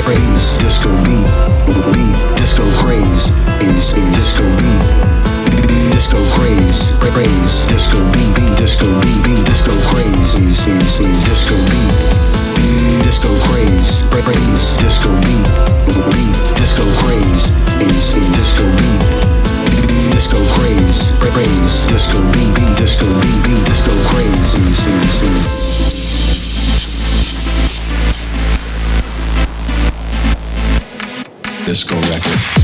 craze, disco beat, disco craze is disco beat, disco craze, disco beat, disco beat, disco craze is disco beat, disco craze, disco beat, disco craze is disco beat, disco craze, disco beat, disco beat, disco craze is disco record.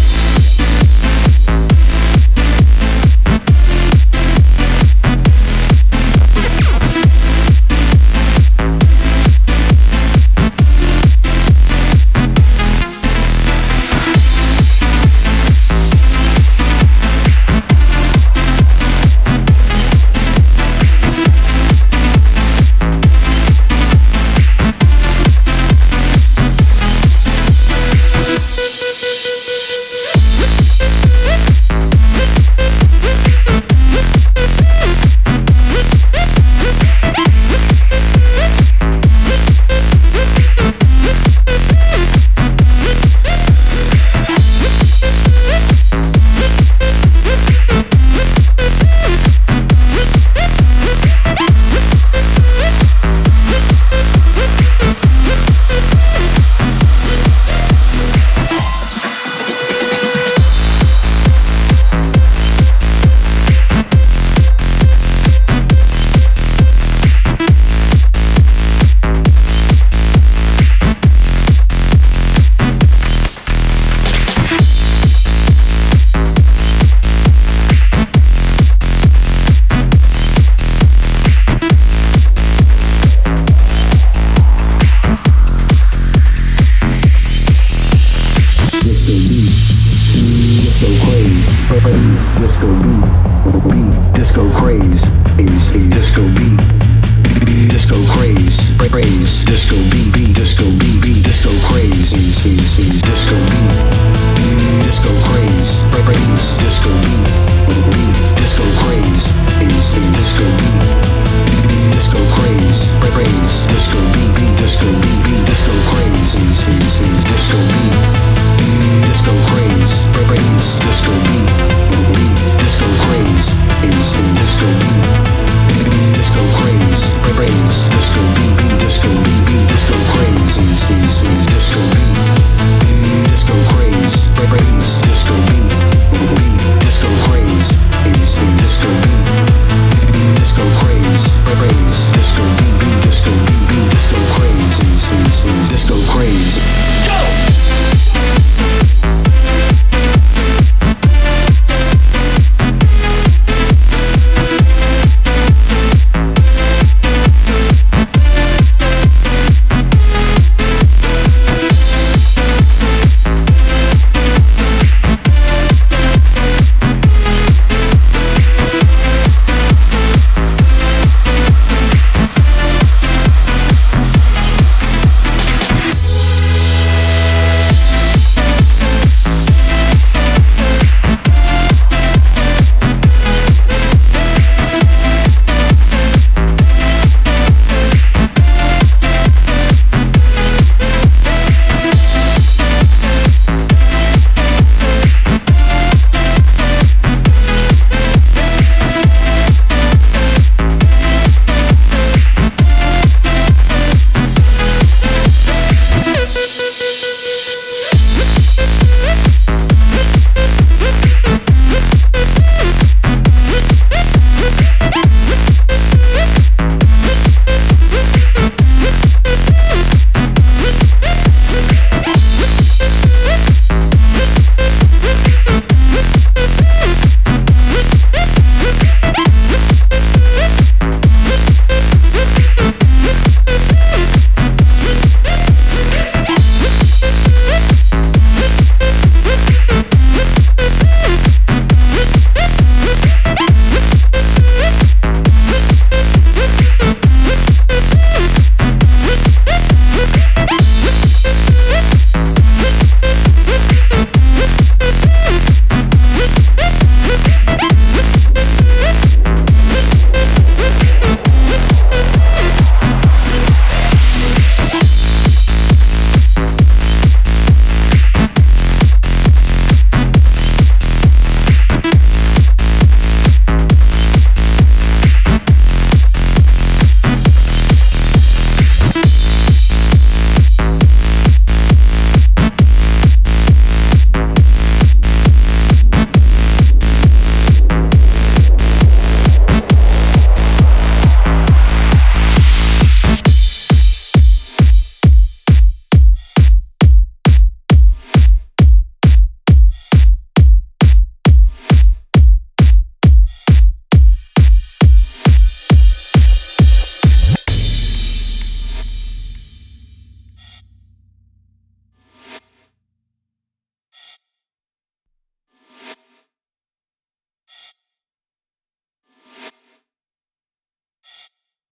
Disco beat, disco craze is disco beat, disco craze, disco beat, disco beat, disco craze is disco beat, disco craze, disco beat, disco craze is disco beat, disco craze, disco beat, disco beat, disco craze is disco beat, disco craze, disco beat, disco craze is disco beat, disco craze, disco beat, disco beat, disco craze is disco beat.